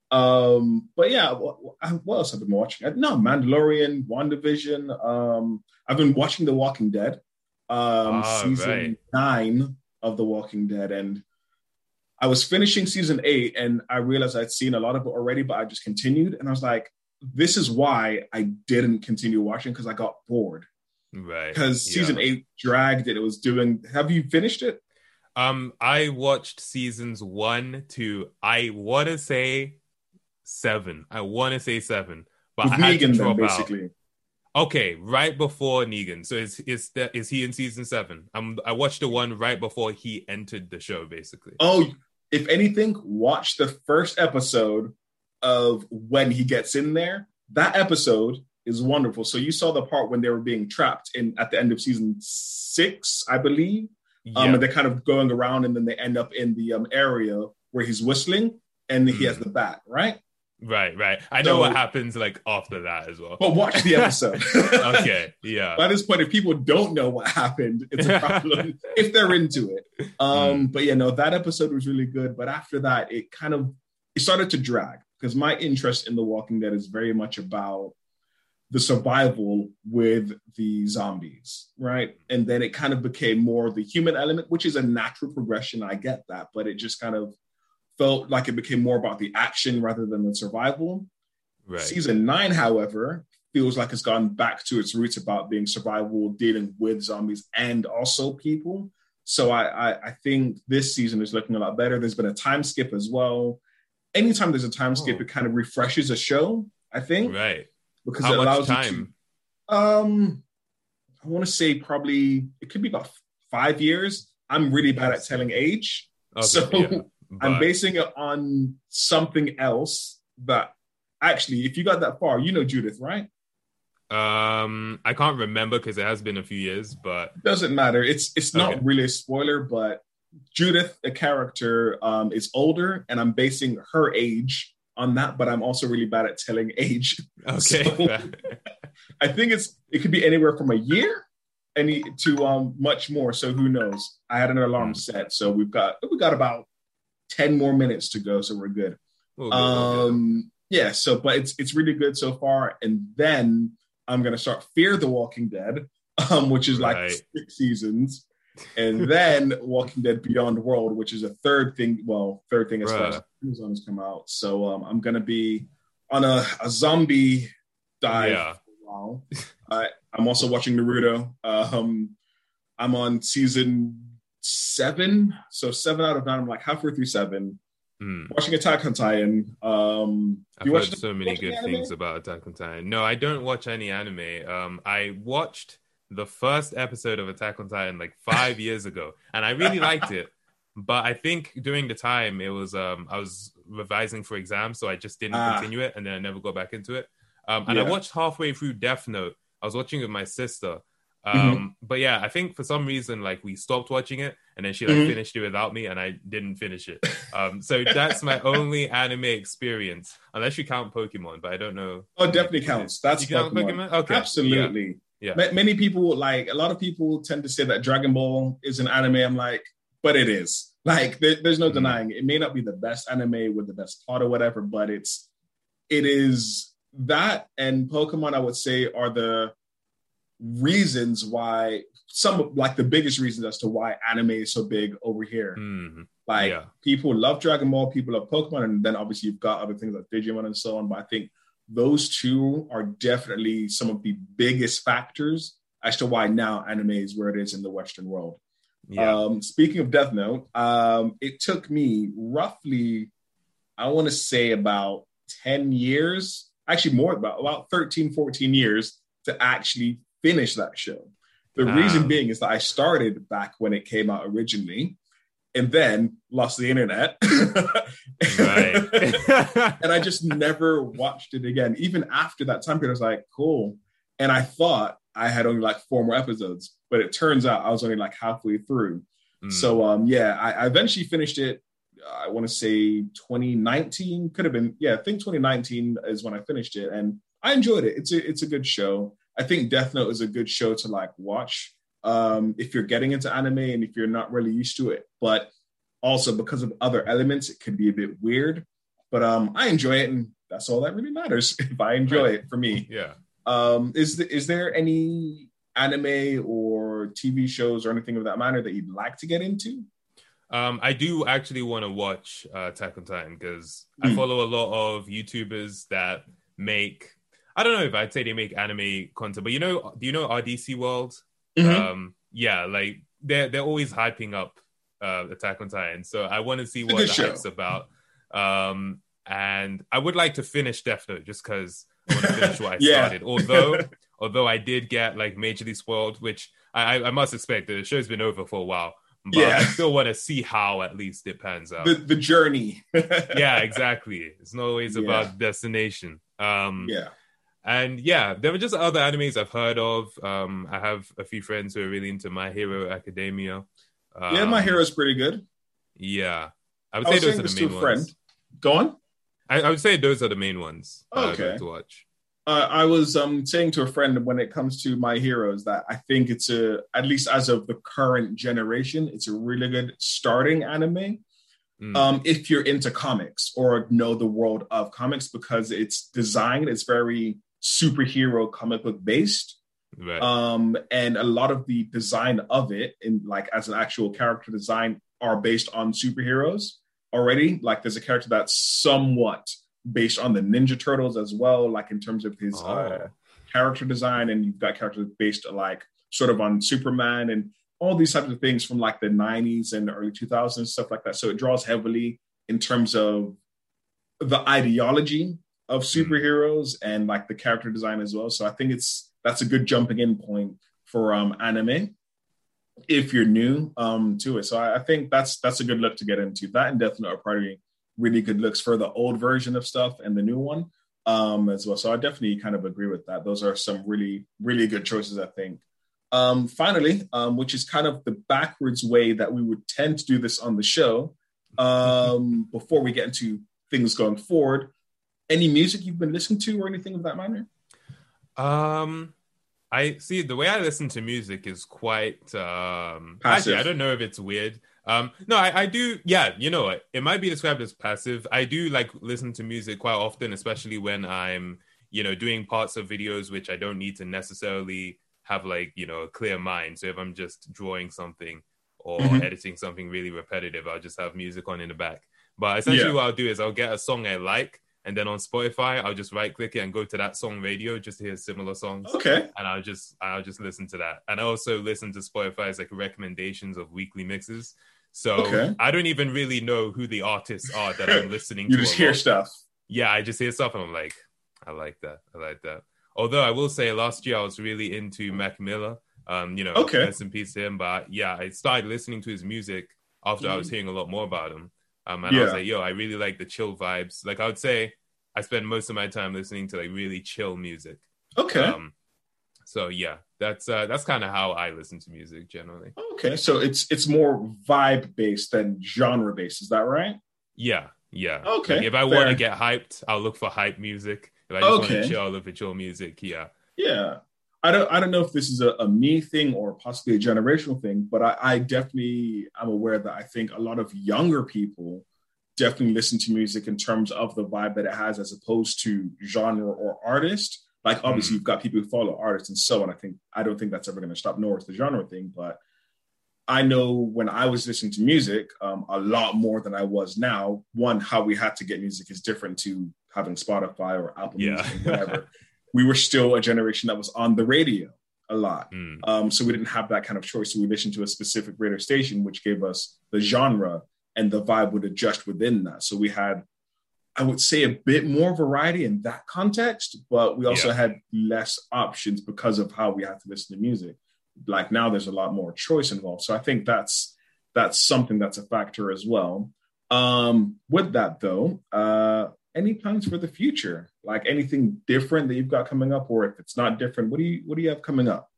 Um, but yeah, what, what else have I been watching? No, Mandalorian, WandaVision. Um, I've been watching The Walking Dead, um, oh, season right. nine of The Walking Dead. And I was finishing season eight and I realized I'd seen a lot of it already, but I just continued. And I was like, this is why I didn't continue watching, because I got bored. Right. Because yeah. season eight dragged it. It was doing, have you finished it? Um, I watched seasons one to, I want to say seven. I want to say seven. But With I had Negan, to drop then, basically. out. Okay, right before Negan. So is is that is he in season seven? Um, I watched the one right before he entered the show, basically. Oh, if anything, watch the first episode of when he gets in there. That episode is wonderful. So you saw the part when they were being trapped in at the end of season six, I believe. Yeah. Um, and they're kind of going around, and then they end up in the um, area where he's whistling, and he mm. has the bat, right? Right, right. I know so, what happens like after that as well. But watch the episode. Okay, yeah. By this point, if people don't know what happened, it's a problem if they're into it. Um, mm. But yeah, no, that episode was really good. But after that, it kind of it started to drag, because my interest in The Walking Dead is very much about the survival with the zombies, right? And then it kind of became more the human element, which is a natural progression. I get that, but it just kind of felt like it became more about the action rather than the survival. Right. Season nine, however, feels like it's gone back to its roots about being survival, dealing with zombies and also people. So I, I, I think this season is looking a lot better. There's been a time skip as well. anytime there's a time skip, Oh. it kind of refreshes a show, I think, Right. because How it much allows time? you to. Um, I want to say probably it could be about five years. I'm really bad at telling age, Okay, so yeah. I'm But basing it on something else. That actually, if you got that far, you know Judith, right? um, I can't remember because it has been a few years. But Doesn't matter. It's it's okay, not really a spoiler, but Judith, the character, um, is older, and I'm basing her age on that. But I'm also really bad at telling age. okay. So I think it's it could be anywhere from a year any to um much more. So who knows? I had an alarm Hmm. set, so we've got we got about ten more minutes to go, so we're good. All good, all good. Um, yeah. So, but it's it's really good so far, and then I'm gonna start Fear the Walking Dead, um, which is like Right. six seasons, and then Walking Dead Beyond World, which is a third thing. Well, third thing as far as Bruh. Amazon has come out. So um, I'm gonna be on a, a zombie dive Yeah. for a while. I, I'm also watching Naruto. Um, I'm on season seven, so seven out of nine. I'm like halfway through seven. Hmm. Watching Attack on Titan. Um, I've you heard watch so many watch good any things anime? about Attack on Titan. No, I don't watch any anime. Um, I watched the first episode of Attack on Titan like five years ago, and I really liked it. But I think during the time it was um I was revising for exams, so I just didn't Ah. continue it, and then I never got back into it. Um, and I Yeah. watched halfway through Death Note. I was watching it with my sister. Um, Mhm. but yeah, I think for some reason like we stopped watching it, and then she like Mhm. finished it without me, and I didn't finish it. Um, so that's my only anime experience, unless you count Pokemon, but I don't know. Oh, it definitely counts. That's You count Pokemon. Pokemon? Okay. Absolutely. Yeah. Ma- Many people like a lot of people tend to say that Dragon Ball is an anime. I'm like, but it is. Like, there, there's no Mhm. denying it. It may not be the best anime with the best plot or whatever, but it's it is that and Pokemon. I would say are the reasons why some of like the biggest reasons as to why anime is so big over here. Mhm. Like Yeah. people love Dragon Ball, people love Pokemon, and then obviously you've got other things like Digimon and so on. But I think those two are definitely some of the biggest factors as to why now anime is where it is in the Western world. Yeah. Um, speaking of Death Note, um, it took me roughly, I want to say about ten years, actually more, about, about thirteen, fourteen years to actually finish that show. The Damn. reason being is that I started back when it came out originally and then lost the internet. Right. And I just never watched it again. Even after that time period, I was like, cool. And I thought I had only like four more episodes, but it turns out I was only like halfway through. Mm. So um, yeah, I, I eventually finished it. I want to say twenty nineteen, could have been. Yeah, I think twenty nineteen is when I finished it, and I enjoyed it. It's a it's a good show. I think Death Note is a good show to like watch um, if you're getting into anime and if you're not really used to it. But also because of other elements, it could be a bit weird. But um, I enjoy it, and that's all that really matters. If I enjoy Right. it, for me. Yeah. Um, is the, is there any anime or T V shows or anything of that matter that you'd like to get into? Um, I do actually want to watch uh, Attack on Titan because I Mm. follow a lot of YouTubers that make. I don't know if I'd say they make anime content, but you know, do you know R D C World? Mhm. Um, yeah, like they're they're always hyping up uh, Attack on Titan, so I want to see It's a what good the show. hype's about. Um, and I would like to finish Death Note just because I want to finish what I Yeah. started. Although, although I did get like majorly spoiled, which I, I must expect. The show's been over for a while, but Yeah. I still want to see how at least it pans out. the the journey. Yeah, exactly. It's not always Yeah. about destination. Um, Yeah. and yeah, there were just other animes I've heard of. Um, I have a few friends who are really into My Hero Academia. Um, Yeah, My Hero's pretty good. Yeah, I would I say was those saying are the this to main a friend. ones. Go on. I, I would say those are the main ones that I'd Okay. like to watch. Uh, I was um, saying to a friend when it comes to My Heroes that I think it's a, at least as of the current generation, it's a really good starting anime. Mm. Um, if you're into comics or know the world of comics, because it's designed, it's very superhero comic book based. Right. Um, and a lot of the design of it, in like as an actual character design, are based on superheroes already. Like there's a character that's somewhat based on the Ninja Turtles as well, like in terms of his Oh. uh, character design, and you've got characters based like sort of on Superman and all these types of things from like the nineties and the early two thousands, stuff like that. So it draws heavily in terms of the ideology of superheroes mm. and like the character design as well. So I think it's that's a good jumping in point for um, anime if you're new um, to it. So I, I think that's that's a good look to get into. That and Death Note are probably really good looks for the old version of stuff and the new one um, as well. So I definitely kind of agree with that. Those are some really, really good choices, I think. Um, finally, um, which is kind of the backwards way that we would tend to do this on the show um, before we get into things going forward. Any music you've been listening to or anything of that manner? Um, I see the way I listen to music is quite um passive. Actually, I don't know if it's weird. Um, no, I, I do. Yeah, you know what? It might be described as passive. I do like listen to music quite often, especially when I'm, you know, doing parts of videos which I don't need to necessarily have like, you know, a clear mind. So if I'm just drawing something or mm-hmm. editing something really repetitive, I'll just have music on in the back. But essentially, yeah. what I'll do is I'll get a song I like. And then on Spotify, I'll just right click it and go to that song radio just to hear similar songs. Okay. And I'll just I'll just listen to that. And I also listen to Spotify's like recommendations of weekly mixes. So okay. I don't even really know who the artists are that I'm listening you to. You just hear stuff. Yeah, I just hear stuff and I'm like, I like that. I like that. Although I will say last year I was really into Mac Miller. Um, you know, okay. rest in peace to him. But yeah, I started listening to his music after mm. I was hearing a lot more about him. Um, and yeah. I was like, yo, I really like the chill vibes. Like I would say, I spend most of my time listening to like really chill music. Okay. Um, so yeah, that's uh, that's kind of how I listen to music generally. Okay, so it's it's more vibe based than genre based. Is that right? Yeah, yeah. Okay. Like if I want to get hyped, I'll look for hype music. If I just okay. want to chill, I'll look for chill music. Yeah. Yeah. I don't I don't know if this is a, a me thing or possibly a generational thing, but I, I definitely am aware that I think a lot of younger people definitely listen to music in terms of the vibe that it has as opposed to genre or artist. Like obviously mm. you've got people who follow artists and so on. I think I don't think that's ever going to stop, nor is the genre thing. But I know when I was listening to music, um, a lot more than I was now. One, how we had to get music is different to having Spotify or Apple yeah. Music or whatever. We were still a generation that was on the radio a lot. Mm. Um, so we didn't have that kind of choice. So we listened to a specific radio station, which gave us the genre and the vibe would adjust within that. So we had, I would say, a bit more variety in that context, but we also yeah. had less options because of how we had to listen to music. Like now there's a lot more choice involved. So I think that's that's something that's a factor as well. Um, with that though, uh, any plans for the future? Like anything different that you've got coming up, or if it's not different, what do you what do you have coming up?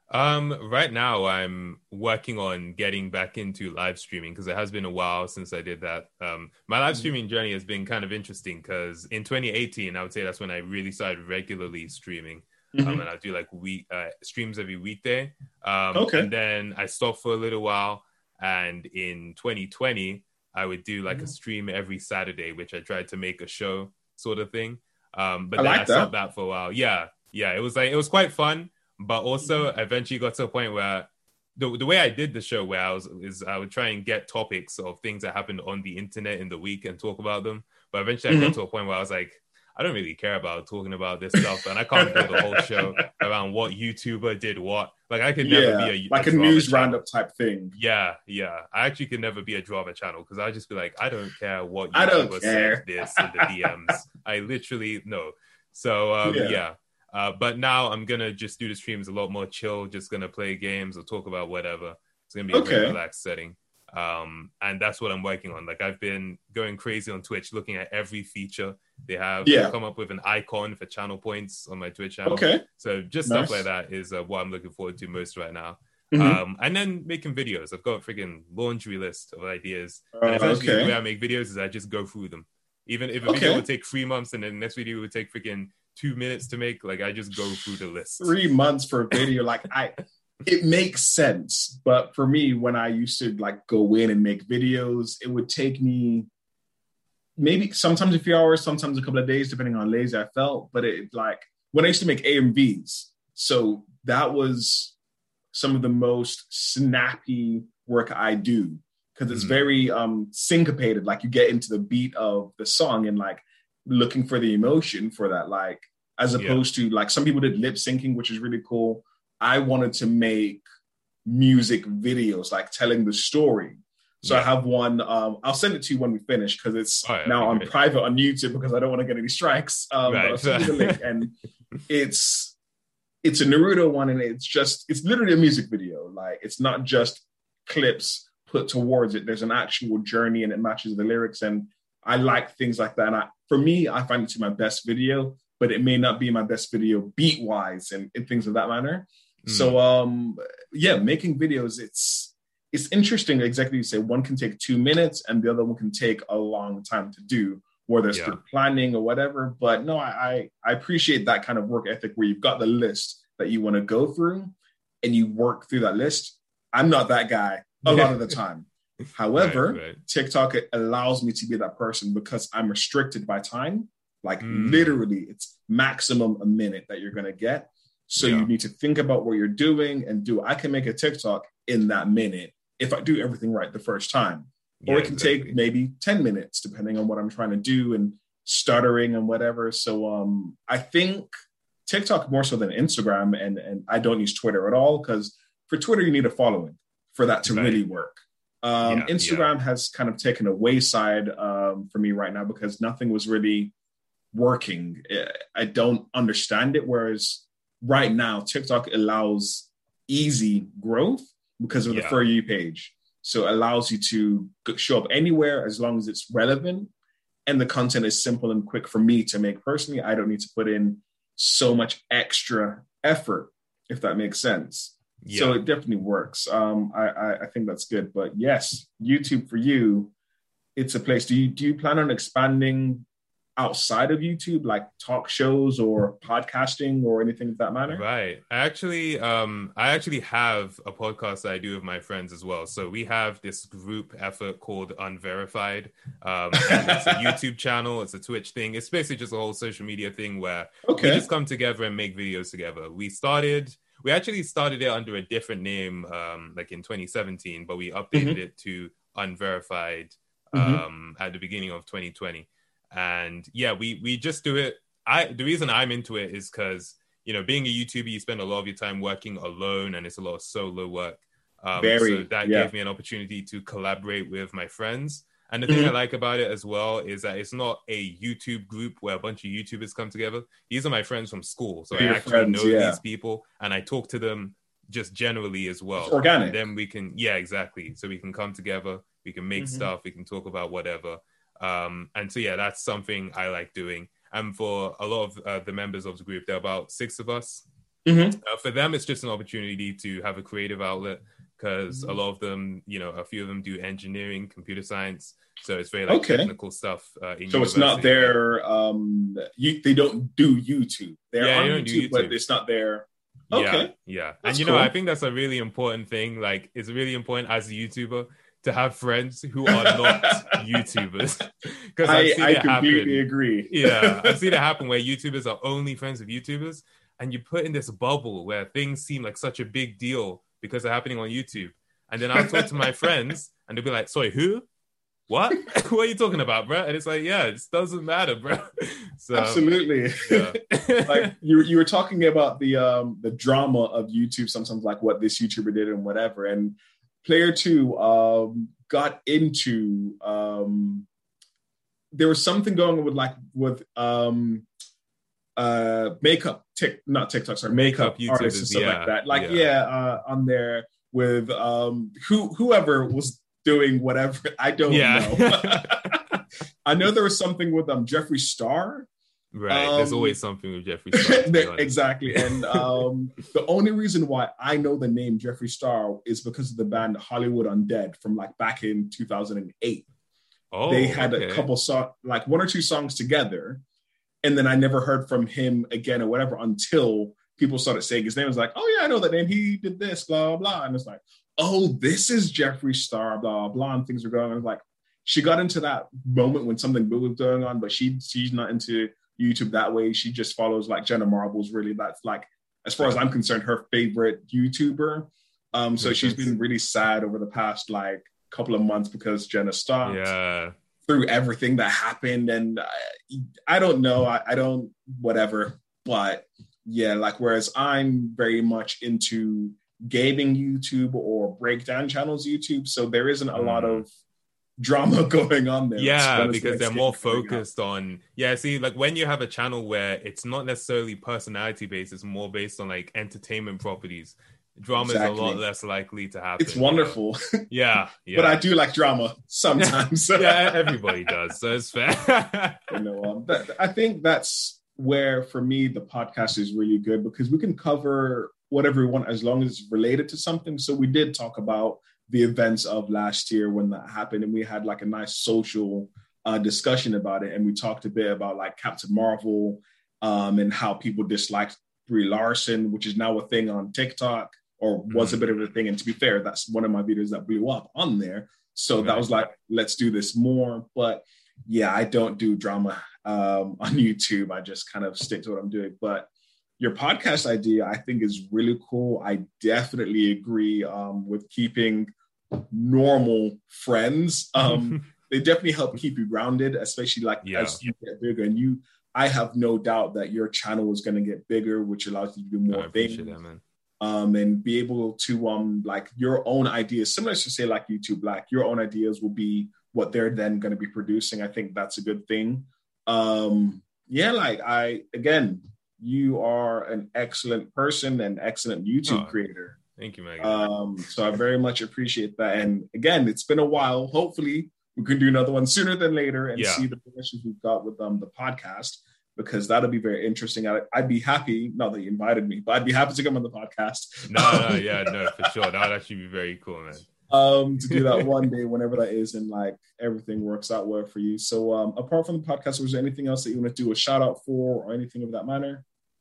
Um, right now I'm working on getting back into live streaming because it has been a while since I did that. Um, my live streaming journey has been kind of interesting because in twenty eighteen, I would say that's when I really started regularly streaming. Mm-hmm. Um, and I do like week uh, streams every weekday. Um, okay. And then I stopped for a little while. And in twenty twenty, I would do like mm-hmm. a stream every Saturday, which I tried to make a show sort of thing. Um, but I then like I that. stopped that for a while. Yeah, yeah. It was like it was quite fun. But also eventually got to a point where the, the way I did the show where I was is I would try and get topics of things that happened on the internet in the week and talk about them. But eventually mm-hmm. I got to a point where I was like, I don't really care about talking about this stuff. And I can't build a whole show around what YouTuber did what. Like I could never yeah, be a like a, a news roundup type thing. Yeah, yeah. I actually could never be a drama channel because I'd just be like, I don't care what YouTuber I don't care. said this in the D Ms. I literally, no. So um, yeah. yeah. Uh, but now I'm going to just do the streams a lot more chill, just going to play games or talk about whatever. It's going to be a okay. very relaxed setting. Um, and that's what I'm working on. Like I've been going crazy on Twitch, looking at every feature they have. Yeah. I've come up with an icon for channel points on my Twitch channel. Okay. So just nice. stuff like that is uh, what I'm looking forward to most right now. Mm-hmm. Um, and then making videos. I've got a freaking laundry list of ideas. Uh, and essentially okay. the way I make videos is I just go through them. Even if a okay. video would take three months and then the next video would take freaking two minutes to make, like I just go through the list. Three months for a video, like I, it makes sense. But for me, when I used to like go in and make videos, it would take me maybe sometimes a few hours, sometimes a couple of days, depending on how lazy I felt. But it like when I used to make A M Vs, so that was some of the most snappy work I do because it's mm. very um, syncopated. Like you get into the beat of the song and like looking for the emotion for that, like as opposed yeah. to like some people did lip syncing, which is really cool. I wanted to make music videos, like telling the story. So yeah. I have one. Um, I'll send it to you when we finish because it's oh, yeah, now on great. private on YouTube because I don't want to get any strikes. Um, Right. But I'll send you the link, and it's it's a Naruto one, and it's just it's literally a music video. Like it's not just clips put towards it. There's an actual journey, and it matches the lyrics. And I like things like that. And I, for me, I find it to my best video, but it may not be my best video beat wise and, and things of that manner. Mm. So um, yeah, making videos, it's it's interesting. Exactly, you say one can take two minutes, and the other one can take a long time to do, whether it's yeah. through planning or whatever. But no, I, I I appreciate that kind of work ethic where you've got the list that you want to go through, and you work through that list. I'm not that guy a lot of the time. However, right, right. TikTok allows me to be that person because I'm restricted by time. Like mm. literally, it's maximum a minute that you're going to get. So yeah. you need to think about what you're doing and do. I can make a TikTok in that minute if I do everything right the first time. Yeah, or it can exactly. take maybe ten minutes, depending on what I'm trying to do and stuttering and whatever. So um, I think TikTok more so than Instagram. And, and I don't use Twitter at all because for Twitter, you need a following for that to right. really work. Um, yeah, Instagram yeah. has kind of taken a wayside um, for me right now because nothing was really working. I don't understand it. Whereas right now, TikTok allows easy growth because of yeah. the For You page. So it allows you to show up anywhere as long as it's relevant. And the content is simple and quick for me to make personally. I don't need to put in so much extra effort, if that makes sense. Yeah. So it definitely works. Um, I, I, I think that's good. But yes, YouTube for you, it's a place. Do you do you plan on expanding outside of YouTube, like talk shows or podcasting or anything of that matter? Right. I actually, um, I actually have a podcast that I do with my friends as well. So we have this group effort called Unverified. Um, and it's a YouTube channel. It's a Twitch thing. It's basically just a whole social media thing where okay. we just come together and make videos together. We started... We actually started it under a different name, um, like in twenty seventeen, but we updated mm-hmm. it to Unverified um, mm-hmm. at the beginning of twenty twenty. And yeah, we we just do it. I the reason I'm into it is because, you know, being a YouTuber, you spend a lot of your time working alone, and it's a lot of solo work. Um, Very, so that yeah. gave me an opportunity to collaborate with my friends. And the thing mm-hmm. I like about it as well is that it's not a YouTube group where a bunch of YouTubers come together. These are my friends from school. So Your I actually friends, know yeah. these people and I talk to them just generally as well. It's organic. And then we can, yeah, exactly. So we can come together, we can make mm-hmm. stuff, we can talk about whatever. Um, and so, yeah, that's something I like doing. And for a lot of uh, the members of the group, there are about six of us. Mm-hmm. Uh, for them, it's just an opportunity to have a creative outlet. Because a lot of them, you know, a few of them do engineering, computer science. So it's very like okay. technical stuff. Uh, in so it's not their, um, you, they don't do YouTube. They're yeah, on YouTube, YouTube, but it's not their. Okay. Yeah. yeah. That's and, you cool. know, I think that's a really important thing. Like, it's really important as a YouTuber to have friends who are not YouTubers. Because I, I completely happen. agree. Yeah. I've seen it happen where YouTubers are only friends with YouTubers. And you put in this bubble where things seem like such a big deal because they're happening on YouTube. And then I'll talk to my friends and they'll be like, sorry, who? What? What are you talking about, bro? And it's like, yeah, it doesn't matter, bro. So, absolutely. Yeah. Like you, you were talking about the um, the drama of YouTube, sometimes like what this YouTuber did and whatever. And Player Two um, got into, um, there was something going on with like, with um, uh, makeup, tick, not TikTok, sorry, makeup, makeup artists and stuff yeah, like that. Like, yeah, yeah uh, on there with um, who whoever was doing whatever. I don't yeah. know. I know there was something with um, Jeffree Star. Right. Um, There's always something with Jeffree Star. Exactly. And um, the only reason why I know the name Jeffree Star is because of the band Hollywood Undead from like back in two thousand eight. Oh, they had okay. a couple songs, like one or two songs together. And then I never heard from him again or whatever until people started saying his name. I was like, oh yeah, I know that name. He did this, blah, blah. And it's like, oh, this is Jeffree Star, blah, blah. And things were going on. I was like, she got into that moment when something big was going on, but she she's not into YouTube that way. She just follows like Jenna Marbles, really. That's like, as far as I'm concerned, her favorite YouTuber. Um, so she's been really sad over the past like couple of months because Jenna stopped. Yeah. Through everything that happened. And I, I don't know, I, I don't, whatever. But yeah, like, whereas I'm very much into gaming YouTube or breakdown channels YouTube. So there isn't a mm. lot of drama going on there. Yeah, because they're more focused on, yeah, see, like when you have a channel where it's not necessarily personality based, it's more based on like entertainment properties. Drama exactly. is a lot less likely to happen. It's wonderful. You know? Yeah, yeah. But I do like drama sometimes. Yeah, everybody does, so it's fair. You know, um, that, I think that's where, for me, the podcast is really good because we can cover whatever we want as long as it's related to something. So we did talk about the events of last year when that happened, and we had like a nice social uh, discussion about it. And we talked a bit about like Captain Marvel um, and how people disliked Brie Larson, which is now a thing on TikTok, or was mm-hmm. a bit of a thing. And to be fair, that's one of my videos that blew up on there. So right. that was like, let's do this more. But yeah, I don't do drama um, on YouTube. I just kind of stick to what I'm doing. But your podcast idea, I think, is really cool. I definitely agree um, with keeping normal friends. Um, they definitely help keep you grounded, especially like yeah. as you get bigger. And you, I have no doubt that your channel is going to get bigger, which allows you to do more I things. That, man. Um, and be able to um, like your own ideas, similar to say like YouTube, like your own ideas will be what they're then going to be producing. I think that's a good thing. Um, yeah, like I, again, you are an excellent person and excellent YouTube oh, creator. Thank you, Megan. Um, so I very much appreciate that. And again, it's been a while. Hopefully we can do another one sooner than later and yeah. see the progressions we've got with um, the podcast, because that'll be very interesting. I, I'd be happy, not that you invited me, but I'd be happy to come on the podcast. No, no, yeah, no, for sure. That would actually be very cool, man. Um, to do that one day, whenever that is, and like everything works out well for you. So um, apart from the podcast, was there anything else that you want to do a shout out for or anything of that manner?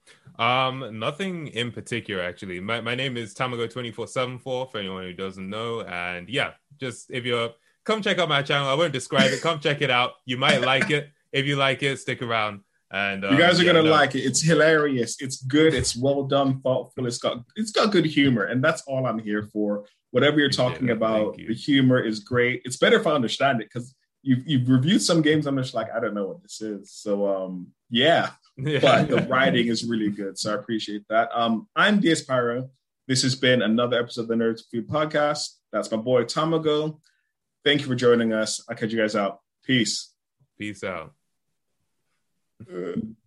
Um, nothing in particular, actually. My my name is Tamago two four seven four, for anyone who doesn't know. And yeah, just if you're, come check out my channel. I won't describe it. Come check it out. You might like it. If you like it, stick around. And um, you guys are yeah, gonna no. like it. It's hilarious. It's good. It's well done, thoughtful. It's got it's got good humor, and that's all I'm here for. Whatever you're talking about, you. The humor is great. It's better if I understand it, because you've you've reviewed some games. I'm just like, I don't know what this is. So um, yeah. yeah. But the writing is really good, so I appreciate that. Um, I'm Diaz Pyro. This has been another episode of the Nerds Food Podcast. That's my boy Tamago. Thank you for joining us. I'll catch you guys out. Peace. Peace out. Uh,